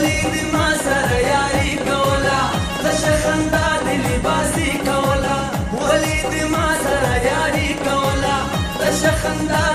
ولید ما سره یاري کولا تشه خندا دې لباسي کولا ولید ما سره یاري کولا تشه خندا